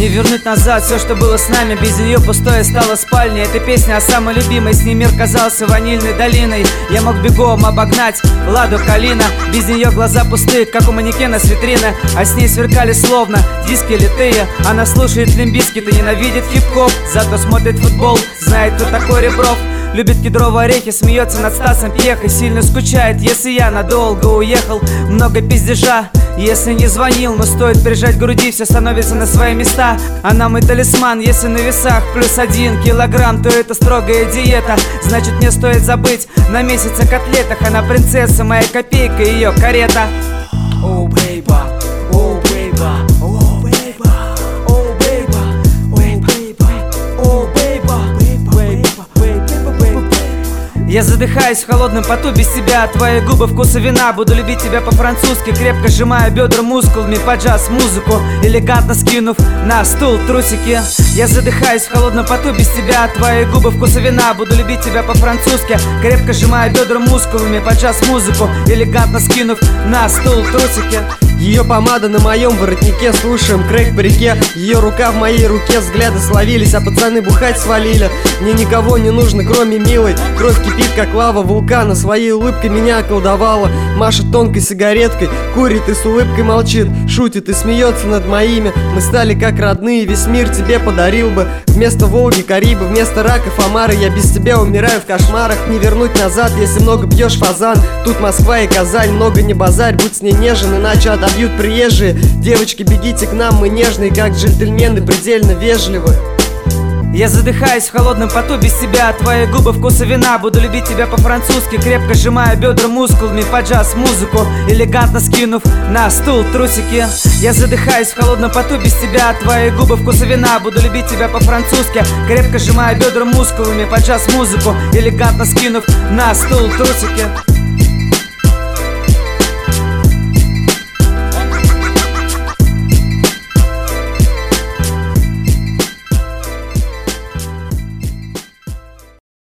Не вернуть назад все, что было с нами. Без нее пустое стало спальня. Эта песня о самой любимой. С ней мир казался ванильной долиной. Я мог бегом обогнать Ладу Калина. Без нее глаза пустые, как у манекена с витрины. А с ней сверкали словно диски литые. Она слушает Лимп Бизкит и ненавидит хип-хоп. Зато смотрит футбол, знает, кто такой Ребров. Любит кедровые орехи, смеется над Стасом Пьехой. Сильно скучает, если я надолго уехал. Много пиздежа, если не звонил. Но стоит прижать к груди, все становится на свои места. Она мой талисман, если на весах +1 килограмм, то это строгая диета. Значит, мне стоит забыть на месяц о котлетах. Она принцесса, моя копейка, ее карета. Oh, baby, oh, baby, oh, baby, oh, baby, oh, baby, oh, baby, baby, baby. Я задыхаюсь в холодном поту без тебя. Твои губы вкуса вина. Буду любить тебя по-французски, крепко сжимая бедра мускулами под джаз-музыку, элегантно скинув на стул трусики. Я задыхаюсь в холодном поту без тебя. Твои губы вкуса вина. Буду любить тебя по-французски, крепко сжимая бедра мускулами под джаз-музыку, элегантно скинув на стул трусики. Ее помада на моем воротнике, слушаем крэк по реке. Ее рука в моей руке, взгляды словились, а пацаны бухать свалили. Мне никого не нужно, кроме милой. Кровь кипит, как лава вулкана. Своей улыбкой меня околдовала. Машет тонкой сигареткой, курит и с улыбкой молчит. Шутит и смеется над моими. Мы стали как родные, весь мир тебе подарил бы. Вместо Волги Карибы, вместо раков омары. Я без тебя умираю в кошмарах. Не вернуть назад, если много пьешь фазан. Тут Москва и Казань, много не базарь. Будь с ней нежен, иначе отобьют приезжие. Девочки, бегите к нам, мы нежные, как джентльмены, предельно вежливы. Я задыхаюсь в холодном поту без тебя. Твои губы вкуса вина. Буду любить тебя по-французски, крепко сжимая бедра мускулами под джаз-музыку, элегантно скинув на стул трусики. Я задыхаюсь в холодном поту без тебя. Твои губы вкуса вина. Буду любить тебя по-французски, крепко сжимая бедра мускулами под джаз-музыку, элегантно скинув на стул трусики.